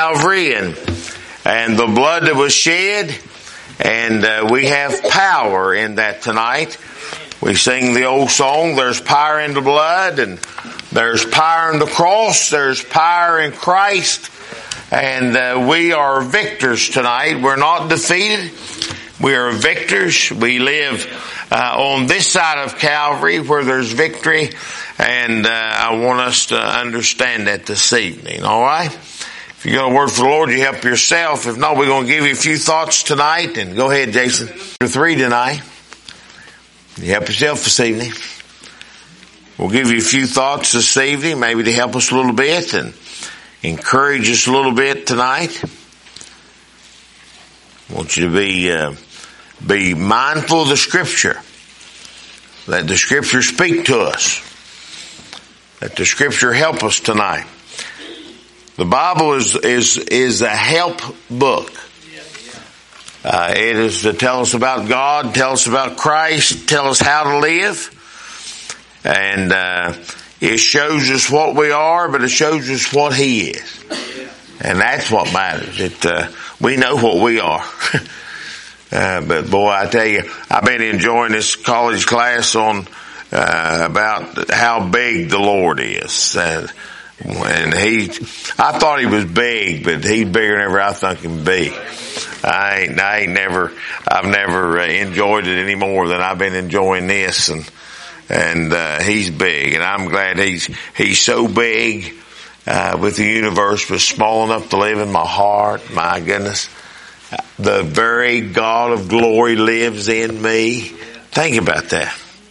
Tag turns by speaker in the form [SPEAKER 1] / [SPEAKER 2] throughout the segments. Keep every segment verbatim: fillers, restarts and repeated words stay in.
[SPEAKER 1] Calvary and and the blood that was shed, and uh, we have power in that tonight. We sing the old song, there's power in the blood, and there's power in the cross, there's power in Christ, and uh, we are victors tonight. We're not defeated. We are victors. We live uh, on this side of Calvary where there's victory, and uh, I want us to understand that this evening, all right? If you got a word for the Lord, you help yourself. If not, we're going to give you a few thoughts tonight, and go ahead, Jason. Chapter three tonight. You help yourself this evening. We'll give you a few thoughts this evening, maybe to help us a little bit and encourage us a little bit tonight. I want you to be uh, be mindful of the Scripture. Let the Scripture speak to us. Let the Scripture help us tonight. The Bible is is is a help book. Uh, it is to tell us about God, tell us about Christ, tell us how to live. And uh, it shows us what we are, but it shows us what He is. And that's what matters. It, uh, we know what we are. uh, but boy, I tell you, I've been enjoying this college class on uh, about how big the Lord is. Uh, and he, I thought He was big, but He's bigger than ever I think He can be. I ain't, I ain't never, I've never uh, enjoyed it any more than I've been enjoying this, and, and, uh, He's big, and I'm glad He's, He's so big, uh, with the universe, but small enough to live in my heart. My goodness. The very God of glory lives in me. Think about that.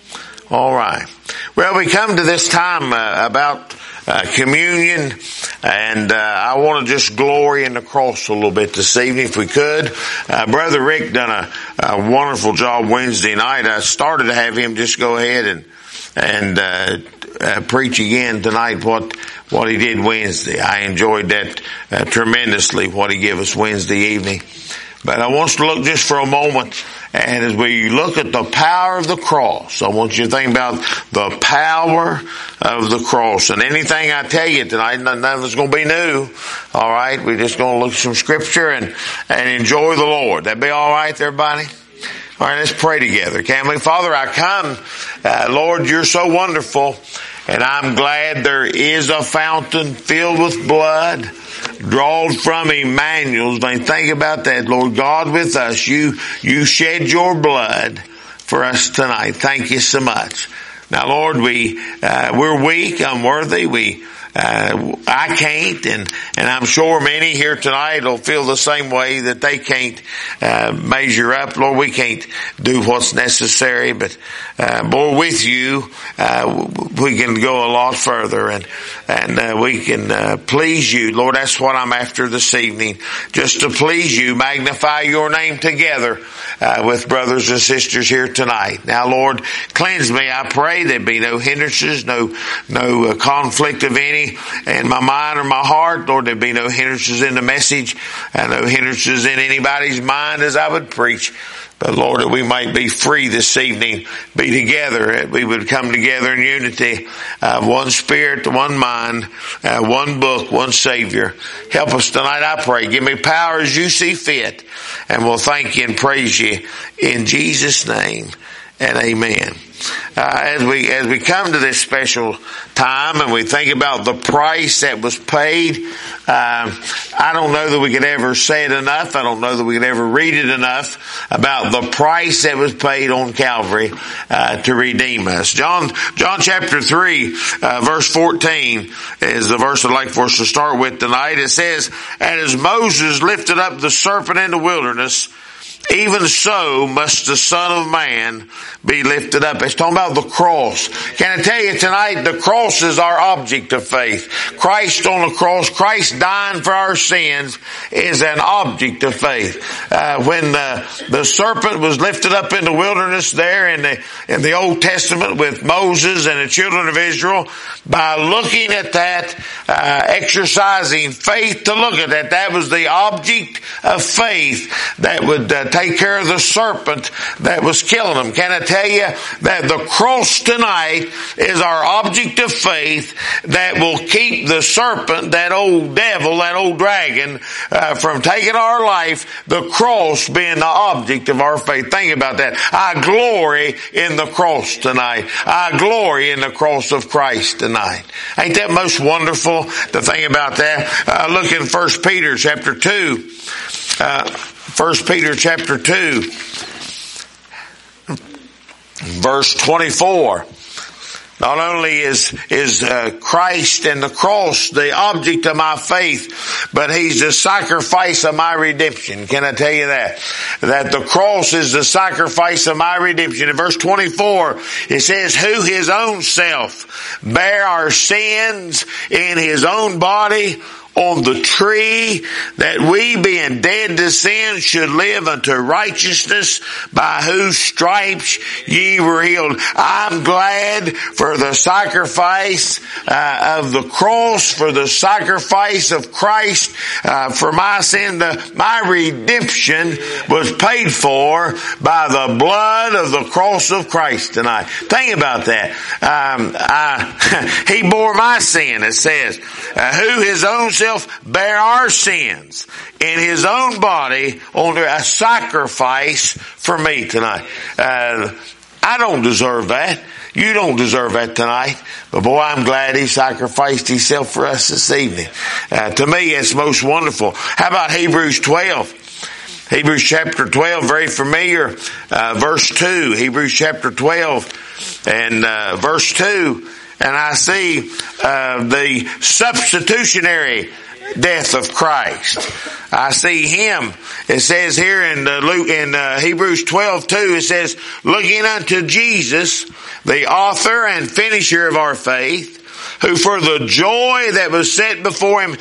[SPEAKER 1] All right. Well, we come to this time, uh, about, Uh, communion, and uh, I want to just glory in the cross a little bit this evening if we could. Uh, Brother Rick done a, a wonderful job Wednesday night. I started to have him just go ahead and and uh, uh, preach again tonight what what he did Wednesday. I enjoyed that uh, tremendously, what he gave us Wednesday evening. But I want us to look just for a moment, and as we look at the power of the cross, I want you to think about the power of the cross. And anything I tell you tonight, none of it's going to be new. All right, we're just going to look at some Scripture and and enjoy the Lord. That be all right, everybody? All right, let's pray together, can we? Father, I come, uh, Lord, You're so wonderful, and I'm glad there is a fountain filled with blood, drawn from Emmanuel's. And think about that, Lord God with us. You, you shed Your blood for us tonight. Thank You so much. Now, Lord, we, uh, we're weak, unworthy. We, uh, I can't, and, and I'm sure many here tonight will feel the same way, that they can't, uh, measure up. Lord, we can't do what's necessary, but, uh, Lord, with You, uh, we can go a lot further, and, and, uh, we can, uh, please You. Lord, that's what I'm after this evening. Just to please You, magnify Your name together, uh, with brothers and sisters here tonight. Now, Lord, cleanse me, I pray. There be no hindrances, no, no uh, conflict of any in my mind or my heart. Lord, there be no hindrances in the message, and no hindrances in anybody's mind as I would preach. But Lord, that we might be free this evening, be together, that we would come together in unity, uh, one spirit, one mind, uh, one book, one Savior. Help us tonight, I pray. Give me power as You see fit, and we'll thank You and praise You in Jesus' name, and amen. Uh, as we, as we come to this special time and we think about the price that was paid, uh, I don't know that we could ever say it enough. I don't know that we could ever read it enough about the price that was paid on Calvary, uh, to redeem us. John, John chapter three, uh, verse fourteen is the verse I'd like for us to start with tonight. It says, "And as Moses lifted up the serpent in the wilderness, even so must the Son of Man be lifted up." It's talking about the cross. Can I tell you tonight, the cross is our object of faith. Christ on the cross, Christ dying for our sins, is an object of faith. Uh, when the, the serpent was lifted up in the wilderness there in the, in the Old Testament with Moses and the children of Israel, by looking at that, uh, exercising faith to look at that, that was the object of faith that would uh, take care of the serpent that was killing them. Can I tell you that the cross tonight is our object of faith that will keep the serpent, that old devil, that old dragon, uh, from taking our life, the cross being the object of our faith. Think about that. I glory in the cross tonight. I glory in the cross of Christ tonight. Ain't that most wonderful to think about that? Uh, look in First Peter chapter two. Uh, First Peter chapter two, verse twenty-four. Not only is, is uh, Christ and the cross the object of my faith, but He's the sacrifice of my redemption. Can I tell you that? That the cross is the sacrifice of my redemption. In verse twenty-four, it says, who His own self bare our sins in His own body on the tree, that we being dead to sin should live unto righteousness, by whose stripes ye were healed. I'm glad for the sacrifice uh, of the cross, for the sacrifice of Christ uh, for my sin. The, my redemption was paid for by the blood of the cross of Christ tonight. Think about that. Um, I, he bore my sin, it says, uh, who His own self bear our sins in His own body on a sacrifice for me tonight. Uh, I don't deserve that. You don't deserve that tonight. But boy, I'm glad He sacrificed Himself for us this evening. Uh, to me, it's most wonderful. How about Hebrews twelve? Hebrews chapter twelve, very familiar. Uh, verse two. Hebrews chapter twelve and uh, verse two. And I see uh, the substitutionary death of Christ. I see Him. It says here in uh, Luke, in uh, Hebrews twelve two, it says, looking unto Jesus, the author and finisher of our faith, who for the joy that was set before Him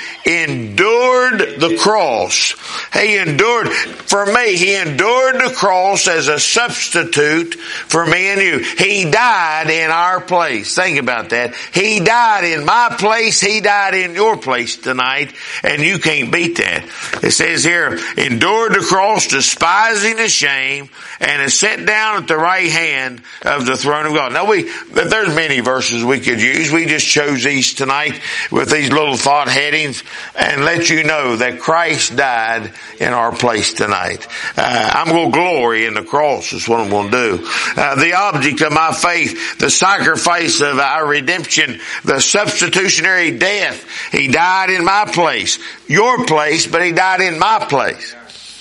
[SPEAKER 1] endured the cross. He endured, for me, He endured the cross as a substitute for me and you. He died in our place. Think about that. He died in my place. He died in your place tonight, and you can't beat that. It says here, endured the cross, despising the shame, and is set down at the right hand of the throne of God. Now we, there's many verses we could use. We just chose these tonight with these little thought headings and let you know that Christ died in our place tonight. Uh, I'm going to glory in the cross is what I'm going to do. Uh, the object of my faith, the sacrifice of our redemption, the substitutionary death. He died in my place, your place, but He died in my place.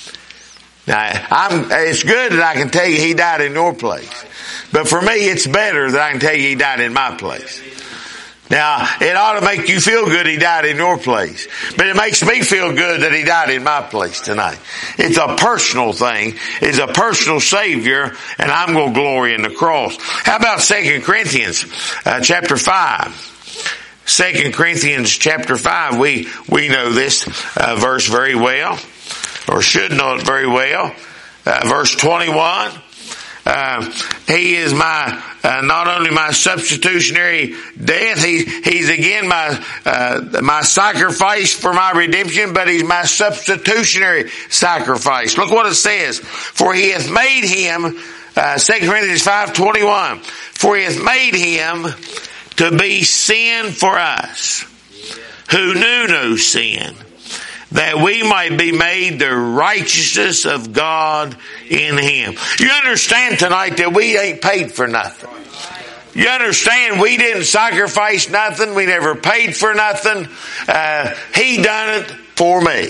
[SPEAKER 1] Now, I'm, it's good that I can tell you He died in your place. But for me, it's better that I can tell you He died in my place. Now, it ought to make you feel good He died in your place. But it makes me feel good that He died in my place tonight. It's a personal thing. It's a personal Savior, and I'm going to glory in the cross. How about Second Corinthians uh, chapter five? Second Corinthians chapter five, we, we know this uh, verse very well, or should know it very well. Uh, verse twenty-one. Uh, he is my, uh, not only my substitutionary death, he, he's again my, uh, my sacrifice for my redemption, but He's my substitutionary sacrifice. Look what it says. For He hath made Him, uh, Second Corinthians five twenty-one, for He hath made Him to be sin for us, who knew no sin, that we might be made the righteousness of God in Him. You understand tonight that we ain't paid for nothing. You understand we didn't sacrifice nothing. We never paid for nothing. Uh, he done it for me.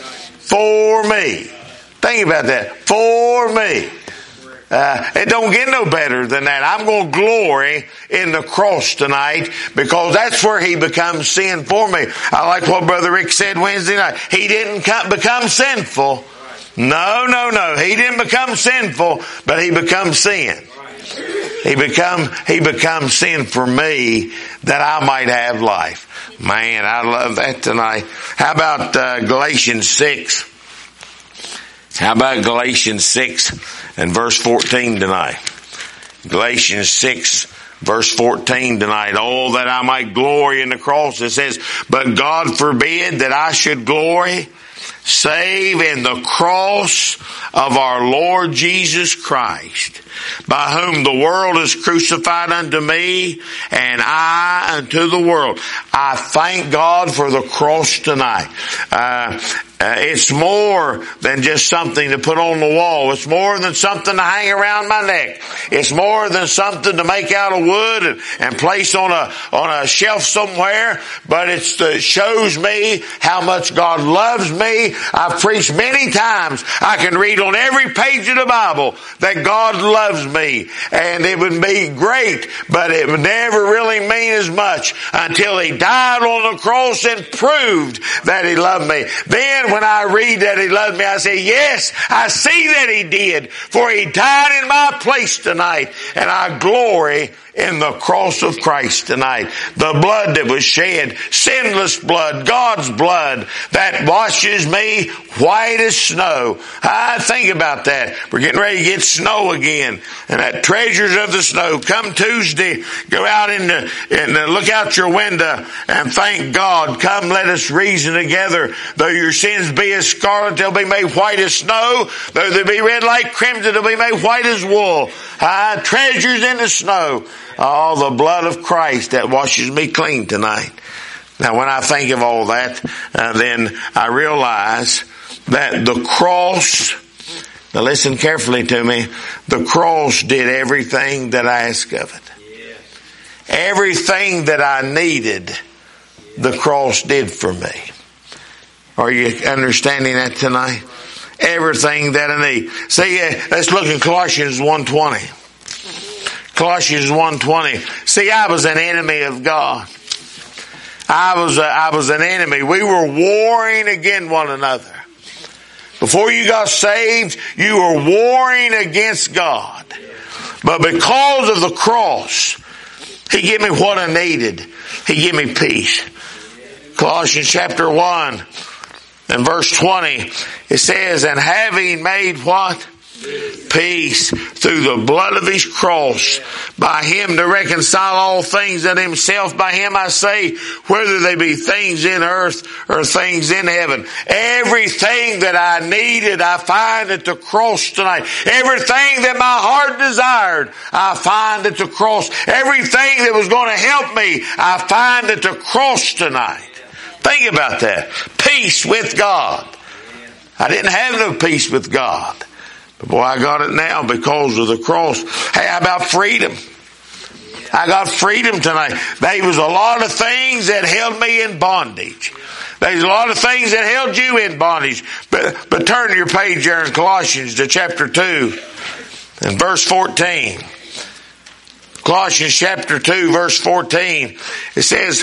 [SPEAKER 1] For me. Think about that. For me. Uh, it don't get no better than that. I'm going to glory in the cross tonight because that's where He becomes sin for me. I like what Brother Rick said Wednesday night. He didn't come, become sinful. No, no, no. He didn't become sinful, but He becomes sin. He become, He becomes sin for me that I might have life. Man, I love that tonight. How about uh, Galatians six? How about Galatians six and verse fourteen tonight? Galatians six verse fourteen tonight. Oh, that I might glory in the cross. It says, but God forbid that I should glory, save in the cross of our Lord Jesus Christ, by whom the world is crucified unto me, and I unto the world. I thank God for the cross tonight. Uh, Uh, it's more than just something to put on the wall. It's more than something to hang around my neck. It's more than something to make out of wood and, and place on a on a shelf somewhere. But it's the, it shows me how much God loves me. I've preached many times. I can read on every page of the Bible that God loves me, and it would be great, but it would never really mean as much until He died on the cross and proved that He loved me. Then when I read that He loved me, I say, yes, I see that He did, for He died in my place tonight, and I glory in the cross of Christ tonight. The blood that was shed, sinless blood, God's blood that washes me white as snow. I think about that. We're getting ready to get snow again, and that treasures of the snow. Come Tuesday, go out in the, and look out your window and thank God. Come, let us reason together. Though your sins be as scarlet, they'll be made white as snow. Though they be red like crimson, they'll be made white as wool. Ah, treasures in the snow. Oh, the blood of Christ that washes me clean tonight. Now, when I think of all that, uh, then I realize that the cross, now listen carefully to me, the cross did everything that I asked of it. Everything that I needed, the cross did for me. Are you understanding that tonight? Everything that I need. See, uh, let's look in Colossians one twenty. Colossians one twenty. See, I was an enemy of God. I was a, I was an enemy. We were warring against one another. Before you got saved, you were warring against God. But because of the cross, He gave me what I needed. He gave me peace. Colossians chapter one and verse twenty, it says, and having made what? Peace through the blood of His cross, by Him to reconcile all things unto Himself. By Him I say, whether they be things in earth or things in heaven. Everything that I needed, I find at the cross tonight. Everything that my heart desired, I find at the cross. Everything that was going to help me, I find at the cross tonight. Think about that. Peace with God. I didn't have no peace with God. But boy, I got it now because of the cross. Hey, how about freedom? I got freedom tonight. There was a lot of things that held me in bondage. There's a lot of things that held you in bondage. But, but turn your page there in Colossians to chapter two and verse fourteen. Colossians chapter two verse fourteen. It says,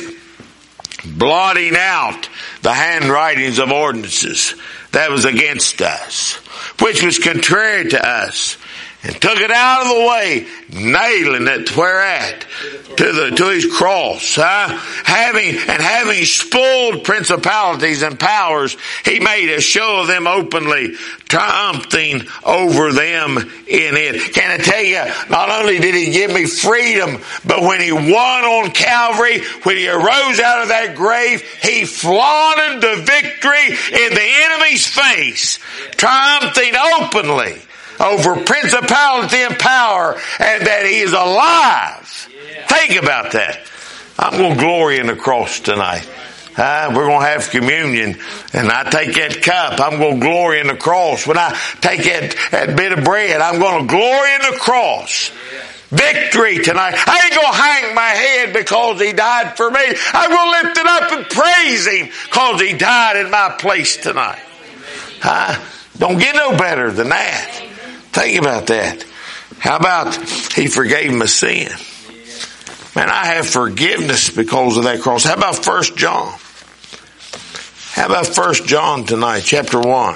[SPEAKER 1] blotting out the handwritings of ordinances that was against us, which was contrary to us, and took it out of the way, nailing it whereat? To the, to His cross, huh? Having, and having spoiled principalities and powers, He made a show of them openly, triumphing over them in it. Can I tell you, not only did He give me freedom, but when He won on Calvary, when He arose out of that grave, He flaunted the victory in the enemy's face, triumphing openly over principality and power, and that He is alive. Yeah. Think about that. I'm going to glory in the cross tonight. Uh, we're going to have communion, and I take that cup. I'm going to glory in the cross. When I take that, that bit of bread, I'm going to glory in the cross. Yeah. Victory tonight. I ain't going to hang my head because He died for me. I'm going to lift it up and praise Him because He died in my place tonight. Uh, don't get no better than that. Think about that. How about He forgave my sin? Man, I have forgiveness because of that cross. How about First John? How about First John tonight, chapter one?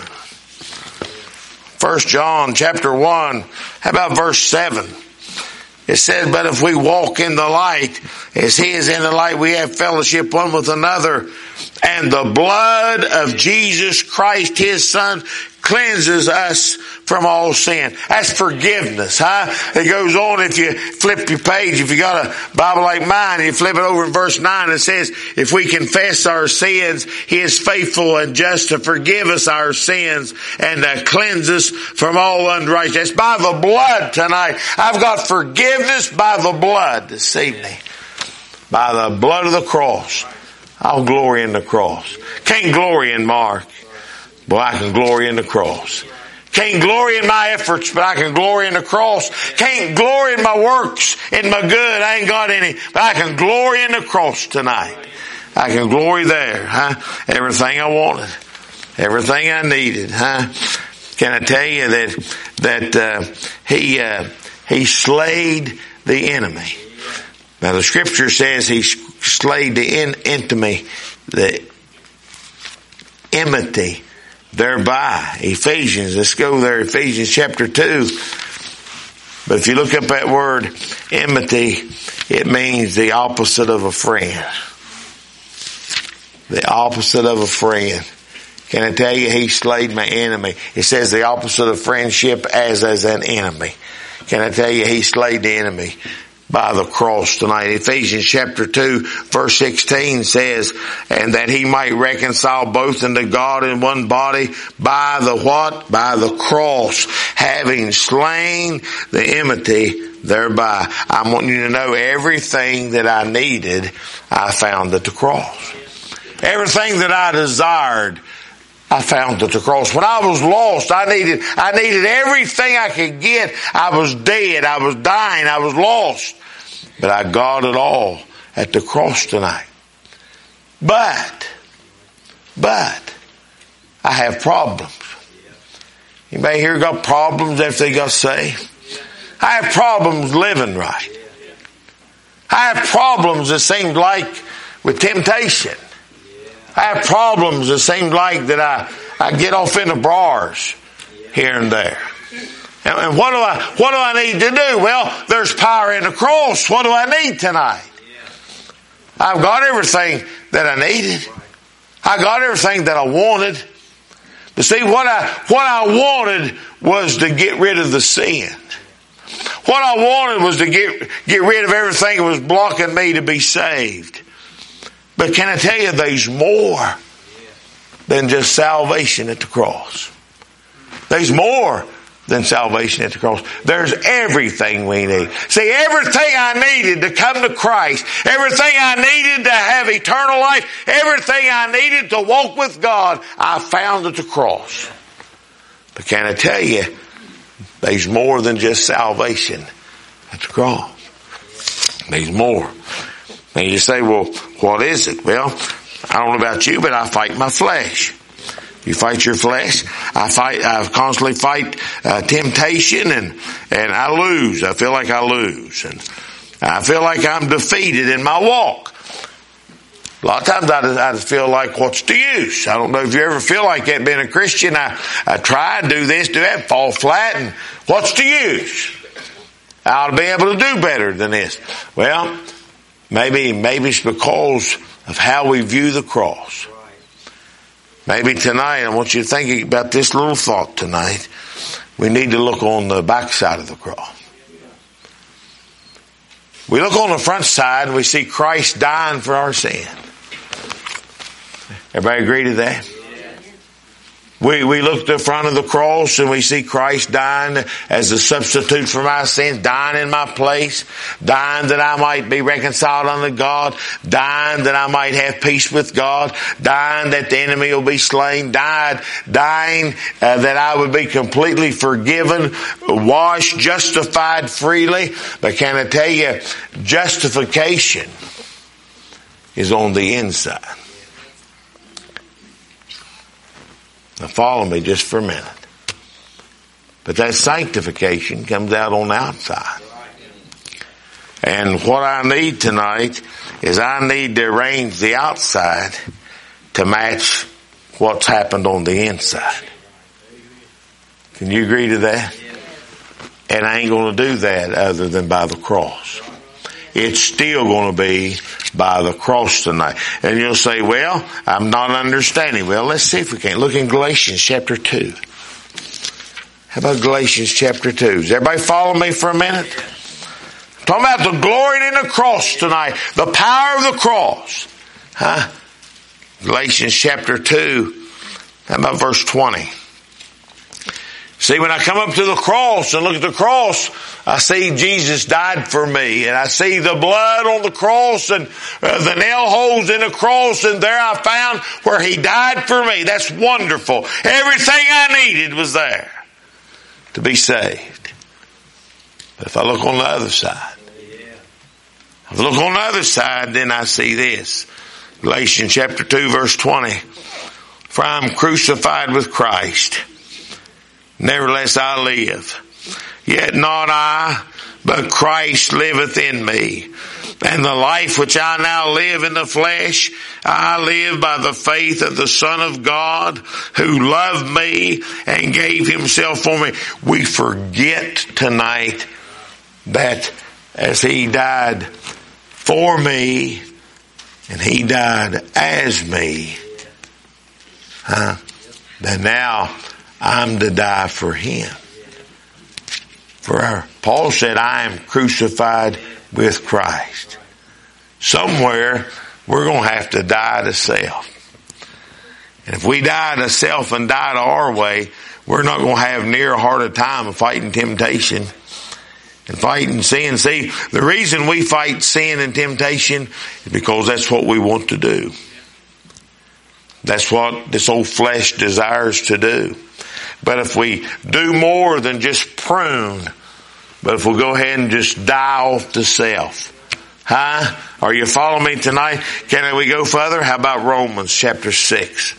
[SPEAKER 1] First John, chapter one. How about verse seven? It says, but if we walk in the light, as He is in the light, we have fellowship one with another. And the blood of Jesus Christ, His Son, cleanses us from all sin. That's forgiveness, huh? It goes on, if you flip your page, if you got a Bible like mine, and you flip it over in verse nine, it says, if we confess our sins, He is faithful and just to forgive us our sins and to cleanse us from all unrighteousness. By the blood tonight. I've got forgiveness by the blood this evening. By the blood of the cross. I'll glory in the cross. Can't glory in Mark, but I can glory in the cross. Can't glory in my efforts, but I can glory in the cross. Can't glory in my works, in my good. I ain't got any, but I can glory in the cross tonight. I can glory there, huh? Everything I wanted. Everything I needed, huh? Can I tell you that, that, uh, he, uh, he slayed the enemy. Now the scripture says he slayed the in, enemy, the enmity thereby. Ephesians, let's go there, Ephesians chapter two. But if you look up that word enmity, it means the opposite of a friend. The opposite of a friend. Can I tell you, he slayed my enemy. It says the opposite of friendship as as an enemy. Can I tell you, he slayed the enemy by the cross tonight. Ephesians chapter two verse sixteen says, and that he might reconcile both unto God in one body by the what? By the cross, having slain the enmity thereby. I want you to know everything that I needed, I found at the cross. Everything that I desired, I found at the cross. When I was lost, I needed, I needed everything I could get. I was dead. I was dying. I was lost. But I got it all at the cross tonight. But, but, I have problems. Anybody here got problems after they got saved? I have problems living right. I have problems, it seems like, with temptation. I have problems, it seems like, that I, I get off into bars here and there. And, and what do I, what do I need to do? Well, there's power in the cross. What do I need tonight? I've got everything that I needed. I got everything that I wanted. But see, what I, what I wanted was to get rid of the sin. What I wanted was to get, get rid of everything that was blocking me to be saved. But can I tell you, there's more than just salvation at the cross. There's more than salvation at the cross. There's everything we need. See, everything I needed to come to Christ, everything I needed to have eternal life, everything I needed to walk with God, I found at the cross. But can I tell you, there's more than just salvation at the cross. There's more. And you say, well, what is it? Well, I don't know about you, but I fight my flesh. You fight your flesh. I fight, I constantly fight uh, temptation, and, and I lose. I feel like I lose. And I feel like I'm defeated in my walk. A lot of times I just, I just feel like, what's the use? I don't know if you ever feel like that being a Christian. I, I try, do this, do that, fall flat, and what's the use? I ought to be able to do better than this. Well, maybe, maybe it's because of how we view the cross. Maybe tonight, I want you to think about this little thought tonight. We need to look on the back side of the cross. We look on the front side and we see Christ dying for our sin. Everybody agree to that? We, we look at the front of the cross and we see Christ dying as a substitute for my sins, dying in my place, dying that I might be reconciled unto God, dying that I might have peace with God, dying that the enemy will be slain, died, dying uh, that I would be completely forgiven, washed, justified freely. But can I tell you, justification is on the inside. Now follow me just for a minute. But that sanctification comes out on the outside. And what I need tonight is I need to arrange the outside to match what's happened on the inside. Can you agree to that? And I ain't going to do that other than by the cross. It's still going to be by the cross tonight. And you'll say, well, I'm not understanding. Well, let's see if we can. Look in Galatians chapter two. How about Galatians chapter two? Does everybody follow me for a minute? I'm talking about the glory in the cross tonight. The power of the cross. Huh? Galatians chapter two. How about verse twenty? See, when I come up to the cross and look at the cross, I see Jesus died for me. And I see the blood on the cross and uh, the nail holes in the cross. And there I found where He died for me. That's wonderful. Everything I needed was there to be saved. But if I look on the other side, if I look on the other side, then I see this. Galatians chapter two verse twenty. For I am crucified with Christ. Nevertheless I live. Yet not I, but Christ liveth in me. And the life which I now live in the flesh, I live by the faith of the Son of God, who loved me and gave Himself for me. We forget tonight that as He died for me, and He died as me, huh, that now I'm to die for Him. For Paul said, I am crucified with Christ. Somewhere we're going to have to die to self. And if we die to self and die to our way, we're not going to have near a harder time of fighting temptation and fighting sin. See, the reason we fight sin and temptation is because that's what we want to do. That's what this old flesh desires to do. But if we do more than just prune, but if we go ahead and just die off to self, huh? Are you following me tonight? Can we go further? How about Romans chapter six?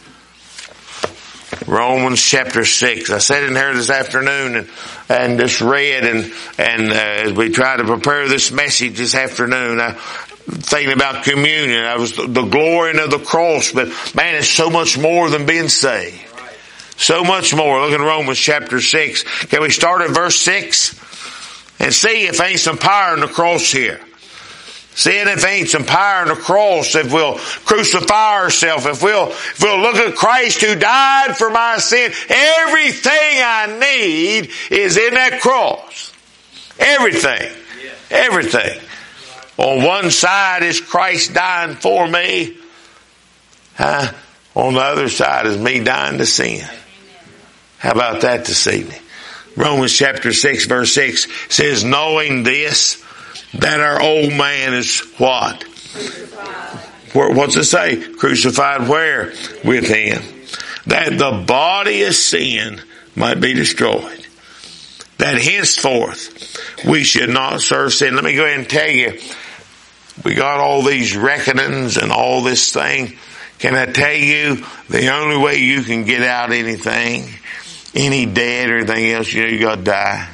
[SPEAKER 1] Romans chapter six. I sat in here this afternoon and, and just read and, and uh, as we tried to prepare this message this afternoon, I thinking about communion. I was the glory of the cross, but man, it's so much more than being saved. So much more. Look at Romans chapter six. Can we start at verse six? And see if ain't some power in the cross here. Seeing if ain't some power in the cross, if we'll crucify ourselves, if we'll, if we'll look at Christ who died for my sin, everything I need is in that cross. Everything. Everything. On one side is Christ dying for me. Huh? On the other side is me dying to sin. How about that this evening? Romans chapter six verse six says, knowing this, that our old man is what? Crucified. What's it say? Crucified where? With Him. That the body of sin might be destroyed. That henceforth we should not serve sin. Let me go ahead and tell you, we got all these reckonings and all this thing. Can I tell you, the only way you can get out anything, any debt or anything else, you know, you got to die.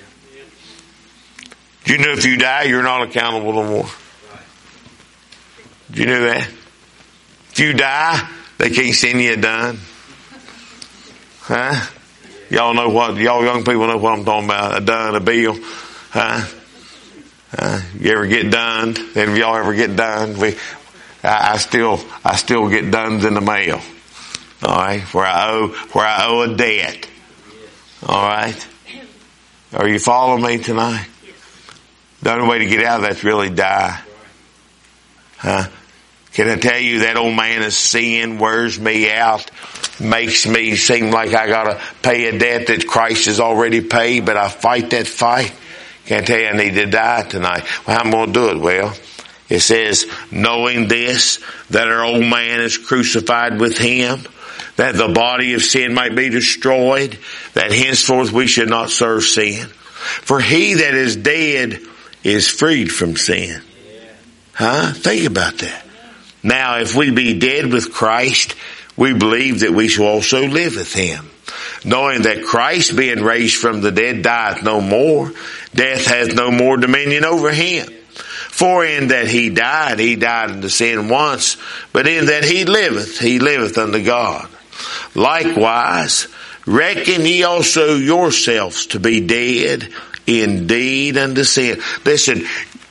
[SPEAKER 1] Do you know if you die, you're not accountable no more? Do you know that? If you die, they can't send you a dime. Huh? Y'all know what, y'all young people know what I'm talking about. A dime, a bill. Huh? Uh, you ever get done? Any of y'all ever get done? We, I, I still, I still get duns in the mail. All right, where I owe, where I owe a debt. All right. Are you following me tonight? The only way to get out of that's really die. Huh? Can I tell you that old man of sin wears me out, makes me seem like I gotta pay a debt that Christ has already paid, but I fight that fight. Can I tell you I need to die tonight? Well, how am I going to do it? Well, it says, knowing this, that our old man is crucified with Him, that the body of sin might be destroyed, that henceforth we should not serve sin. For he that is dead is freed from sin. Huh? Think about that. Now, if we be dead with Christ, we believe that we shall also live with Him. Knowing that Christ, being raised from the dead, dieth no more. Death hath no more dominion over Him. For in that He died, He died unto sin once, but in that He liveth, He liveth unto God. Likewise, reckon ye also yourselves to be dead indeed unto sin. Listen,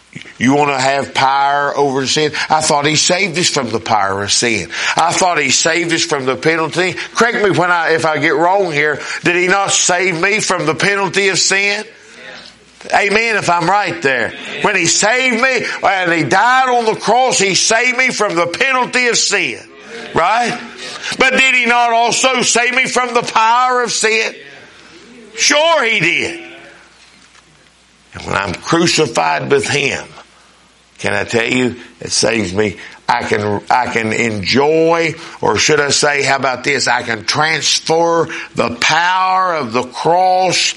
[SPEAKER 1] You want to have power over sin? I thought He saved us from the power of sin. I thought He saved us from the penalty. Correct me when I, if I get wrong here. Did He not save me from the penalty of sin? Amen, if I'm right there. When He saved me and He died on the cross, He saved me from the penalty of sin. Right? But did He not also save me from the power of sin? Sure He did. And when I'm crucified with Him, can I tell you, it saves me. I can, I can enjoy, or should I say, how about this? I can transfer the power of the cross.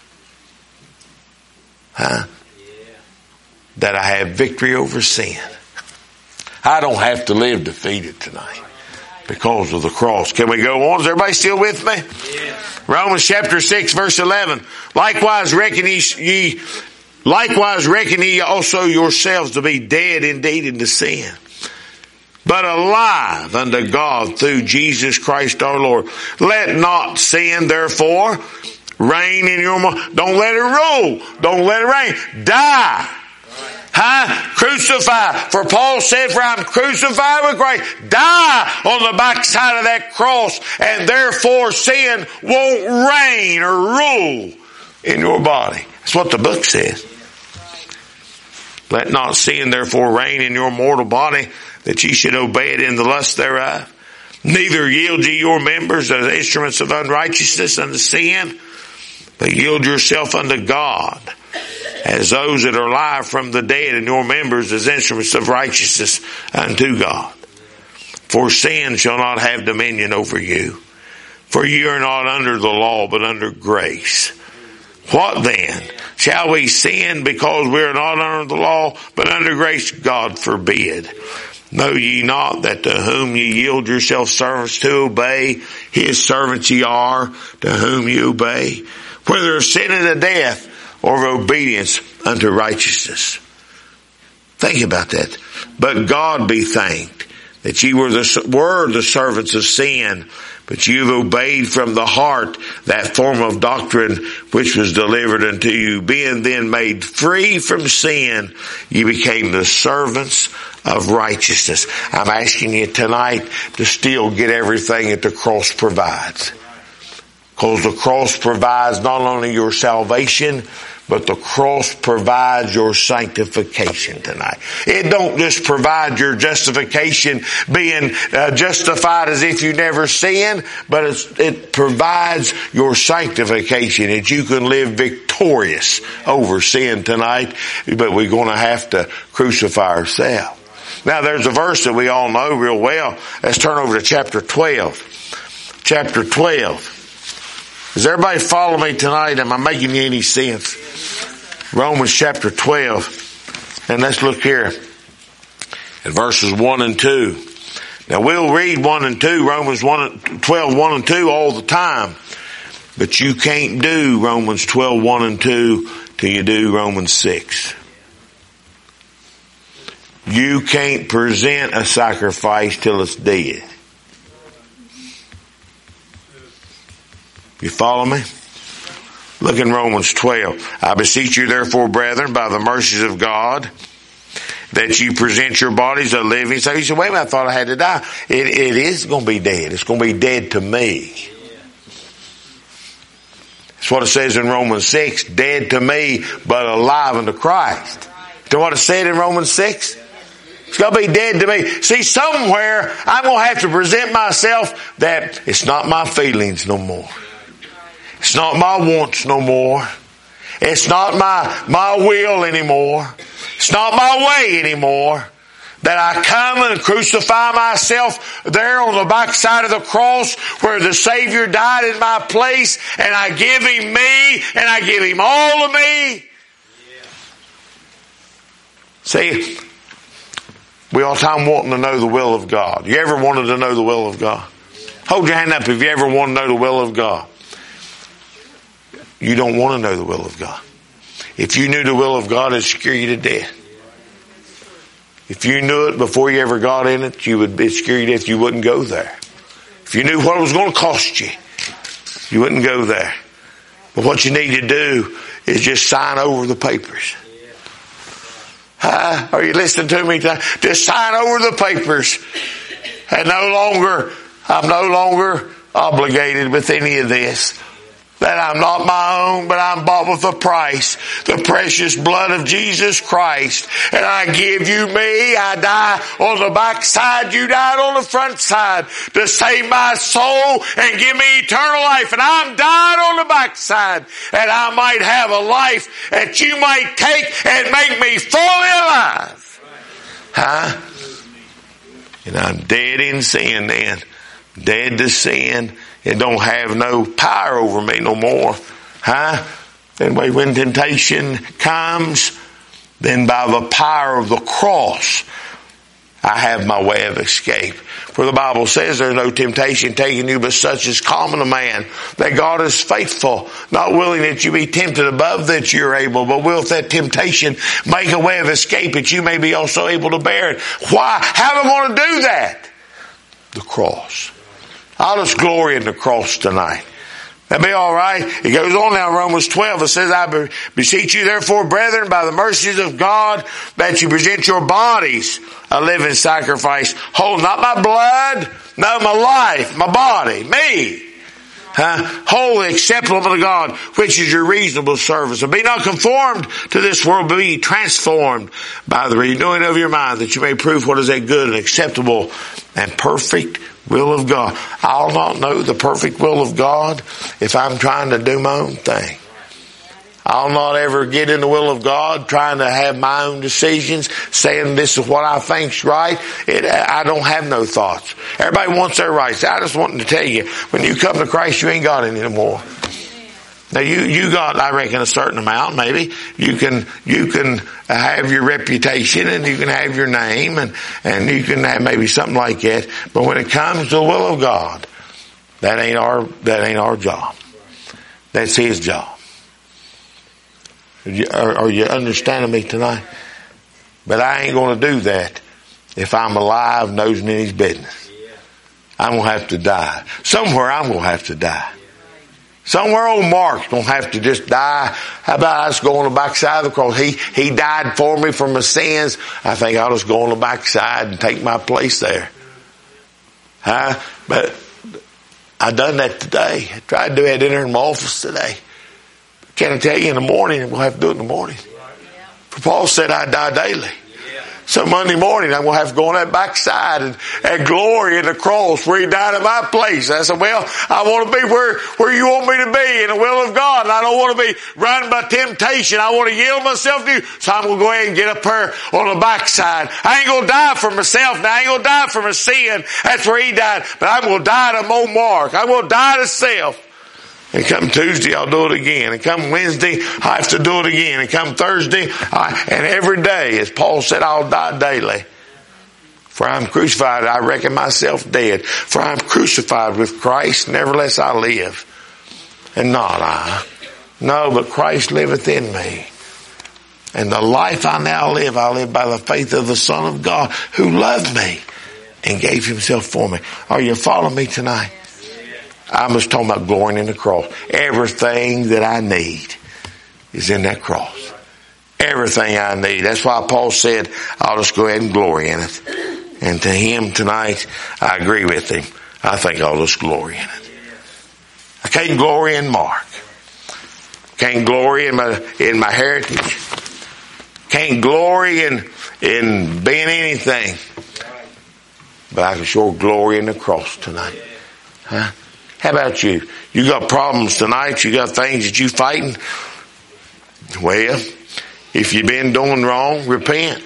[SPEAKER 1] Huh? That I have victory over sin. I don't have to live defeated tonight because of the cross. Can we go on? Is everybody still with me? Yeah. Romans chapter six verse eleven. Likewise reckon ye, ye, likewise reckon ye also yourselves to be dead indeed unto sin, but alive unto God through Jesus Christ our Lord. Let not sin therefore reign in your mind. Don't let it rule. Don't let it reign. Die. Huh? Crucify. For Paul said, for I'm crucified with Christ. Die on the backside of that cross, and therefore sin won't reign or rule in your body. That's what the book says. Let not sin therefore reign in your mortal body, that ye should obey it in the lust thereof. Neither yield ye your members as instruments of unrighteousness unto sin, but yield yourself unto God as those that are alive from the dead, and your members as instruments of righteousness unto God. For sin shall not have dominion over you, for you are not under the law, but under grace. What then? Shall we sin because we are not under the law, but under grace? God forbid. Know ye not that to whom ye yield yourselves servants to obey, His servants ye are, to whom ye obey, whether of sin unto death, or of obedience unto righteousness. Think about that. But God be thanked that ye were the, were the servants of sin, but you've obeyed from the heart that form of doctrine which was delivered unto you. Being then made free from sin, you became the servants of righteousness. I'm asking you tonight to still get everything that the cross provides. Because the cross provides not only your salvation, but the cross provides your sanctification tonight. It don't just provide your justification, being uh, justified as if you never sinned, but it's, it provides your sanctification, that you can live victorious over sin tonight. But we're going to have to crucify ourselves. Now there's a verse that we all know real well. Let's turn over to chapter twelve. Chapter twelve. Does everybody follow me tonight? Am I making any sense? Romans chapter twelve. And let's look here at verses one and two. Now we'll read one and two, Romans one, twelve, one and two all the time. But you can't do Romans twelve, one and two till you do Romans six. You can't present a sacrifice till it's dead. You follow me? Look in Romans twelve. I beseech you therefore, brethren, by the mercies of God, that you present your bodies a living. So you say, wait a minute, I thought I had to die. It, it is going to be dead. It's going to be dead to me. That's what it says in Romans six. Dead to me, but alive unto Christ. Do you know what it said in Romans six? It's going to be dead to me. See, somewhere I'm going to have to present myself that it's not my feelings no more. It's not my wants no more. It's not my, my will anymore. It's not my way anymore. That I come and crucify myself there on the backside of the cross where the Savior died in my place, and I give Him me, and I give Him all of me. See, we all the time wanting to know the will of God. You ever wanted to know the will of God? Hold your hand up if you ever want to know the will of God. You don't want to know the will of God. If you knew the will of God, it'd scare you to death. If you knew it before you ever got in it, you would be scared to death. You wouldn't go there. If you knew what it was going to cost you, you wouldn't go there. But what you need to do is just sign over the papers. Uh, are you listening to me tonight? Just sign over the papers. And no longer, I'm no longer obligated with any of this. That I'm not my own, but I'm bought with a price. The precious blood of Jesus Christ. And I give you me. I die on the back side. You died on the front side to save my soul and give me eternal life. And I'm died on the back side. And I might have a life that you might take and make me fully alive. Huh? And I'm dead in sin then. Dead to sin. It don't have no power over me no more. Huh? Anyway, when temptation comes, then by the power of the cross, I have my way of escape. For the Bible says there's no temptation taking you but such as common to man. That God is faithful, not willing that you be tempted above that you're able, but will that temptation make a way of escape that you may be also able to bear it. Why? How am I going to do that? The cross. I'll just glory in the cross tonight. That'll be all right. It goes on now in Romans twelve. It says, I beseech you therefore, brethren, by the mercies of God, that you present your bodies a living sacrifice. Hold not my blood, no, my life, my body, me. Huh? Holy, acceptable to God, which is your reasonable service. And be not conformed to this world, but be transformed by the renewing of your mind, that you may prove what is that good and acceptable and perfect will of God. I'll not know the perfect will of God if I'm trying to do my own thing. I'll not ever get in the will of God trying to have my own decisions, saying this is what I think's right. It, I don't have no thoughts. Everybody wants their rights. I just want to tell you, when you come to Christ, you ain't got any anymore. Now you, you got, I reckon, a certain amount, maybe. You can, you can have your reputation and you can have your name and, and you can have maybe something like that. But when it comes to the will of God, that ain't our, that ain't our job. That's His job. Are, are you understanding me tonight? But I ain't going to do that if I'm alive, nosing in His business. I'm going to have to die. Somewhere I'm going to have to die. Somewhere old Mark's going to have to just die. How about I just go on the backside of the cross? He, he died for me for my sins. I think I'll just go on the backside and take my place there. Huh? But I done that today. I tried to do that dinner in my office today. Can I tell you in the morning? We'll have to do it in the morning. For Paul said I die daily. So Monday morning I'm going to have to go on that backside and, and glory in the cross where He died in my place. I said, well, I want to be where, where you want me to be in the will of God. And I don't want to be run by temptation. I want to yield myself to you. So I'm going to go ahead and get up here on the backside. I ain't going to die for myself now. I ain't going to die for my sin. That's where He died. But I'm going to die to old Mark. I'm going to die to self. And come Tuesday, I'll do it again. And come Wednesday, I have to do it again. And come Thursday, I, and every day, as Paul said, I'll die daily. For I'm crucified, I reckon myself dead. For I'm crucified with Christ, nevertheless I live. And not I. No, but Christ liveth in me. And the life I now live, I live by the faith of the Son of God, who loved me and gave Himself for me. Are you following me tonight? I'm just talking about glorying in the cross. Everything that I need is in that cross. Everything I need. That's why Paul said, I'll just go ahead and glory in it. And to him tonight, I agree with him. I think I'll just glory in it. I can't glory in Mark. Can't glory in my, in my heritage. Can't glory in, in being anything. But I can sure glory in the cross tonight. Huh? How about you? You got problems tonight? You got things that you fighting? Well, if you've been doing wrong, repent.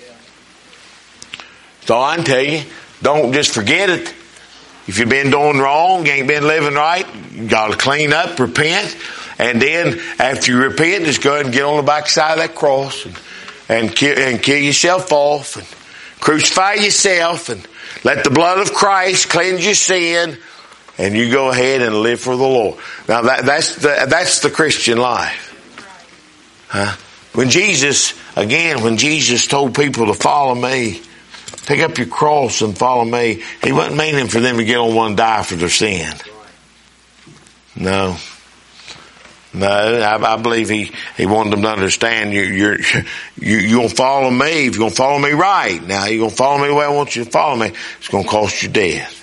[SPEAKER 1] So I can tell you, don't just forget it. If you've been doing wrong, you ain't been living right, you got to clean up, repent. And then after you repent, just go ahead and get on the backside of that cross and, and, kill, and kill yourself off and crucify yourself and let the blood of Christ cleanse your sin. And you go ahead and live for the Lord. Now that, that's the, that's the Christian life. Huh? When Jesus, again, when Jesus told people to follow me, pick up your cross and follow me, He wasn't meaning for them to get on one and die for their sin. No. No, I, I believe he, he wanted them to understand you, you're, you, you're going to follow me if you're going to follow me right. Now, you're going to follow me the way I want you to follow me. It's going to cost you death.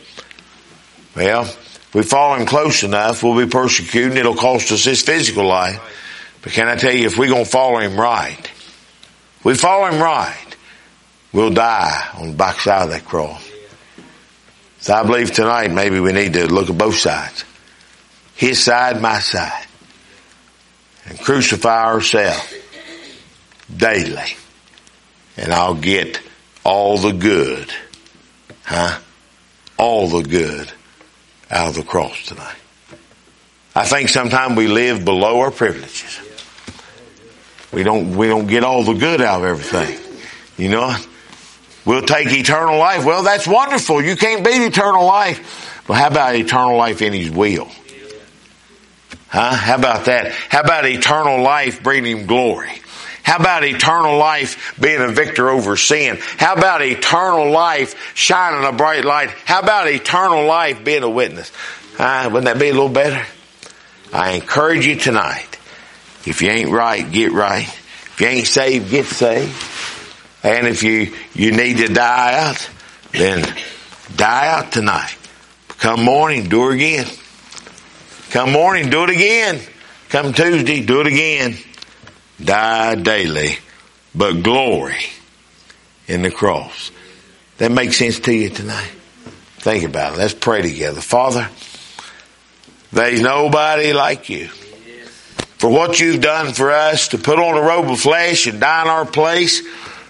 [SPEAKER 1] Well, if we follow him close enough, we'll be persecuted and it'll cost us his physical life. But can I tell you, if we're going to follow him right, if we follow him right, we'll die on the backside of that cross. So I believe tonight maybe we need to look at both sides. His side, my side. And crucify ourselves daily. And I'll get all the good, huh? All the good out of the cross tonight. I think sometimes we live below our privileges. We don't, we don't get all the good out of everything. You know, we'll take eternal life. Well, that's wonderful. You can't beat eternal life. Well, how about eternal life in his will? Huh? How about that? How about eternal life bringing him glory? How about eternal life being a victor over sin? How about eternal life shining a bright light? How about eternal life being a witness? Uh, wouldn't that be a little better? I encourage you tonight. If you ain't right, get right. If you ain't saved, get saved. And if you, you need to die out, then die out tonight. Come morning, do it again. Come morning, do it again. Come Tuesday, do it again. Die daily, but glory in the cross. That makes sense to you tonight? Think about it. Let's pray together. Father, there's nobody like you. For what you've done for us, to put on a robe of flesh and die in our place,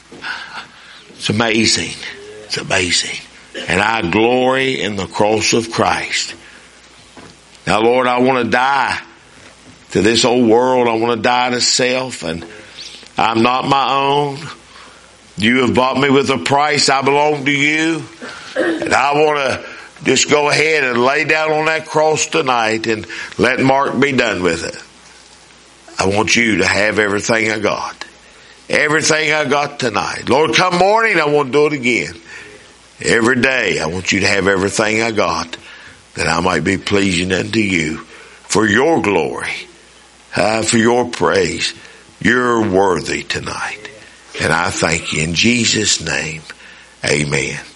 [SPEAKER 1] it's amazing. It's amazing. And I glory in the cross of Christ. Now, Lord, I want to die to this old world. I want to die to self, and I'm not my own. You have bought me with a price. I belong to you. And I want to just go ahead and lay down on that cross tonight and let Mark be done with it. I want you to have everything I got. Everything I got tonight. Lord, come morning, I want to do it again. Every day, I want you to have everything I got, that I might be pleasing unto you for your glory, uh, for your praise. You're worthy tonight. And I thank you in Jesus' name. Amen.